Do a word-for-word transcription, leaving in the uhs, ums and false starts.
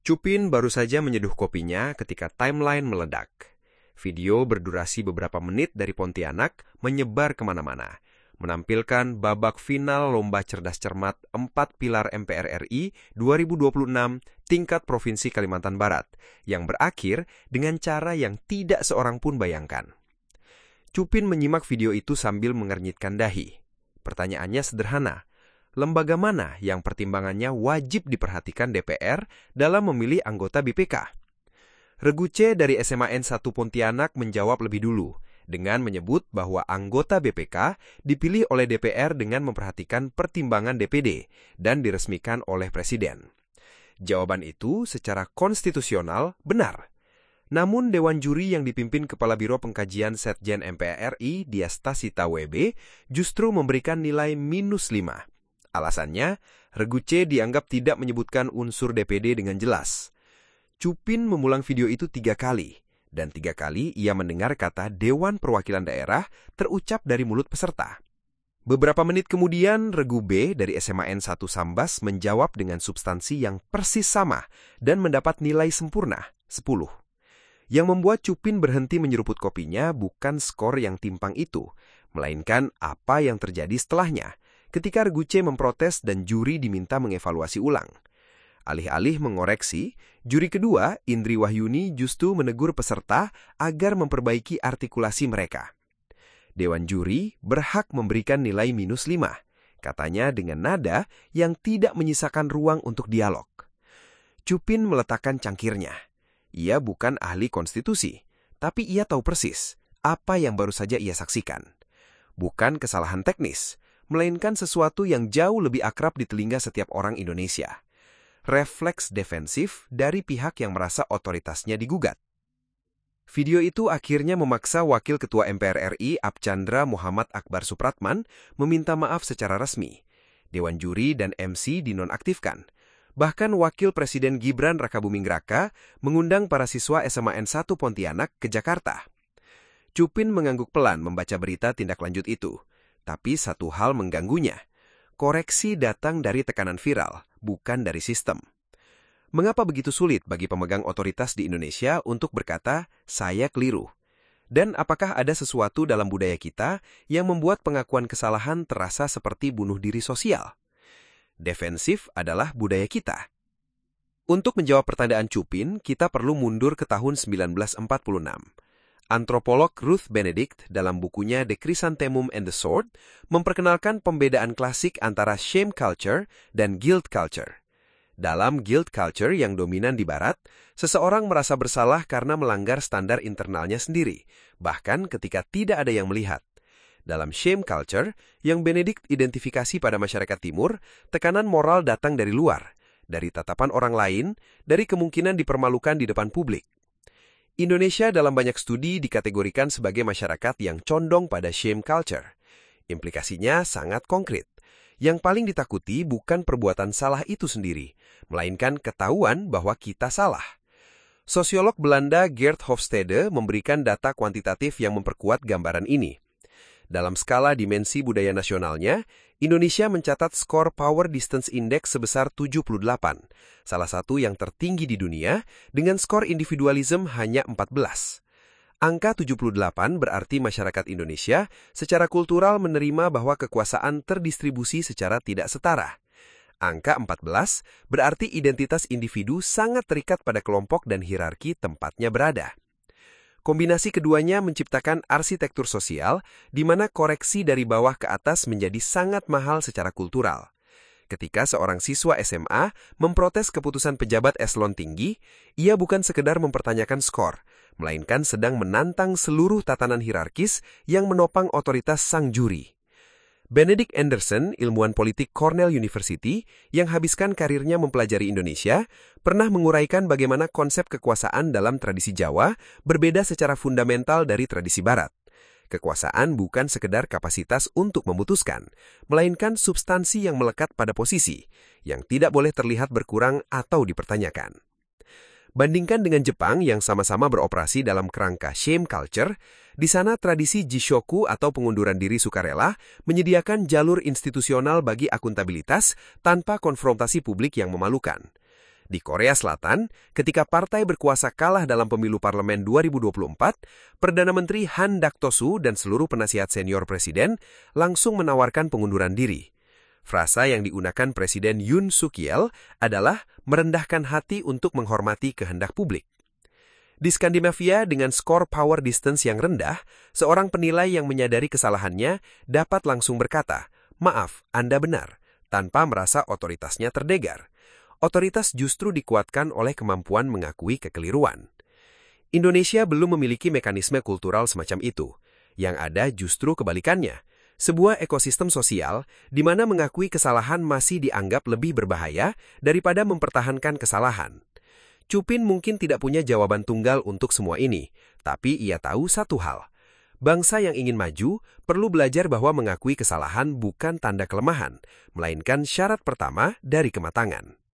Chupin baru saja menyeduh kopinya ketika timeline meledak. Video berdurasi beberapa menit dari Pontianak menyebar kemana-mana, menampilkan babak final Lomba Cerdas Cermat empat Pilar M P R R I dua ribu dua puluh enam tingkat Provinsi Kalimantan Barat, yang berakhir dengan cara yang tidak seorang pun bayangkan. Chupin menyimak video itu sambil mengernyitkan dahi. Pertanyaannya sederhana. Lembaga mana yang pertimbangannya wajib diperhatikan D P R dalam memilih anggota B P K? Regu C dari S M A N satu Pontianak menjawab lebih dulu dengan menyebut bahwa anggota B P K dipilih oleh D P R dengan memperhatikan pertimbangan D P D dan diresmikan oleh Presiden. Jawaban itu secara konstitusional benar. Namun Dewan Juri yang dipimpin Kepala Biro Pengkajian Setjen M P R R I Diastasita W B justru memberikan nilai minus lima. Alasannya, Regu C dianggap tidak menyebutkan unsur D P D dengan jelas. Chupin mengulang video itu tiga kali, dan tiga kali ia mendengar kata Dewan Perwakilan Daerah terucap dari mulut peserta. Beberapa menit kemudian, Regu B dari S M A N satu Sambas menjawab dengan substansi yang persis sama dan mendapat nilai sempurna, sepuluh. Yang membuat Chupin berhenti menyeruput kopinya bukan skor yang timpang itu, melainkan apa yang terjadi setelahnya, ketika Regu C memprotes dan juri diminta mengevaluasi ulang. Alih-alih mengoreksi, juri kedua, Indri Wahyuni, justru menegur peserta agar memperbaiki artikulasi mereka. Dewan Juri berhak memberikan nilai minus lima, katanya dengan nada yang tidak menyisakan ruang untuk dialog. Chupin meletakkan cangkirnya. Ia bukan ahli konstitusi, tapi ia tahu persis apa yang baru saja ia saksikan. Bukan kesalahan teknis, melainkan sesuatu yang jauh lebih akrab di telinga setiap orang Indonesia. Refleks defensif dari pihak yang merasa otoritasnya digugat. Video itu akhirnya memaksa Wakil Ketua M P R R I Archandra Muhammad Akbar Supratman meminta maaf secara resmi. Dewan Juri dan M C dinonaktifkan. Bahkan Wakil Presiden Gibran Rakabuming Raka mengundang para siswa S M A N satu Pontianak ke Jakarta. Chupin mengangguk pelan membaca berita tindak lanjut itu. Tapi satu hal mengganggunya. Koreksi datang dari tekanan viral, bukan dari sistem. Mengapa begitu sulit bagi pemegang otoritas di Indonesia untuk berkata, saya keliru? Dan apakah ada sesuatu dalam budaya kita yang membuat pengakuan kesalahan terasa seperti bunuh diri sosial? Defensif adalah budaya kita. Untuk menjawab pertanyaan Chupin, kita perlu mundur ke tahun seribu sembilan ratus empat puluh enam. Antropolog Ruth Benedict dalam bukunya The Chrysanthemum and the Sword memperkenalkan pembedaan klasik antara shame culture dan guilt culture. Dalam guilt culture yang dominan di Barat, seseorang merasa bersalah karena melanggar standar internalnya sendiri, bahkan ketika tidak ada yang melihat. Dalam shame culture, yang Benedict identifikasi pada masyarakat Timur, tekanan moral datang dari luar, dari tatapan orang lain, dari kemungkinan dipermalukan di depan publik. Indonesia dalam banyak studi dikategorikan sebagai masyarakat yang condong pada shame culture. Implikasinya sangat konkret. Yang paling ditakuti bukan perbuatan salah itu sendiri, melainkan ketahuan bahwa kita salah. Sosiolog Belanda Geert Hofstede memberikan data kuantitatif yang memperkuat gambaran ini. Dalam skala dimensi budaya nasionalnya, Indonesia mencatat skor Power Distance Index sebesar tujuh puluh delapan, salah satu yang tertinggi di dunia, dengan skor individualism hanya empat belas. Angka tujuh puluh delapan berarti masyarakat Indonesia secara kultural menerima bahwa kekuasaan terdistribusi secara tidak setara. Angka empat belas berarti identitas individu sangat terikat pada kelompok dan hierarki tempatnya berada. Kombinasi keduanya menciptakan arsitektur sosial di mana koreksi dari bawah ke atas menjadi sangat mahal secara kultural. Ketika seorang siswa S M A memprotes keputusan pejabat eselon tinggi, ia bukan sekedar mempertanyakan skor, melainkan sedang menantang seluruh tatanan hierarkis yang menopang otoritas sang juri. Benedict Anderson, ilmuwan politik Cornell University, yang habiskan karirnya mempelajari Indonesia, pernah menguraikan bagaimana konsep kekuasaan dalam tradisi Jawa berbeda secara fundamental dari tradisi Barat. Kekuasaan bukan sekedar kapasitas untuk memutuskan, melainkan substansi yang melekat pada posisi, yang tidak boleh terlihat berkurang atau dipertanyakan. Bandingkan dengan Jepang yang sama-sama beroperasi dalam kerangka shame culture, di sana tradisi Jishoku atau pengunduran diri sukarela menyediakan jalur institusional bagi akuntabilitas tanpa konfrontasi publik yang memalukan. Di Korea Selatan, ketika partai berkuasa kalah dalam pemilu parlemen dua ribu dua puluh empat, Perdana Menteri Han Duck-soo dan seluruh penasihat senior presiden langsung menawarkan pengunduran diri. Frasa yang digunakan Presiden Yoon Suk-yeol adalah merendahkan hati untuk menghormati kehendak publik. Di Skandinavia, dengan skor power distance yang rendah, seorang penilai yang menyadari kesalahannya dapat langsung berkata, "Maaf, Anda benar," tanpa merasa otoritasnya terdegar. Otoritas justru dikuatkan oleh kemampuan mengakui kekeliruan. Indonesia belum memiliki mekanisme kultural semacam itu. Yang ada justru kebalikannya. Sebuah ekosistem sosial di mana mengakui kesalahan masih dianggap lebih berbahaya daripada mempertahankan kesalahan. Chupin mungkin tidak punya jawaban tunggal untuk semua ini, tapi ia tahu satu hal. Bangsa yang ingin maju perlu belajar bahwa mengakui kesalahan bukan tanda kelemahan, melainkan syarat pertama dari kematangan.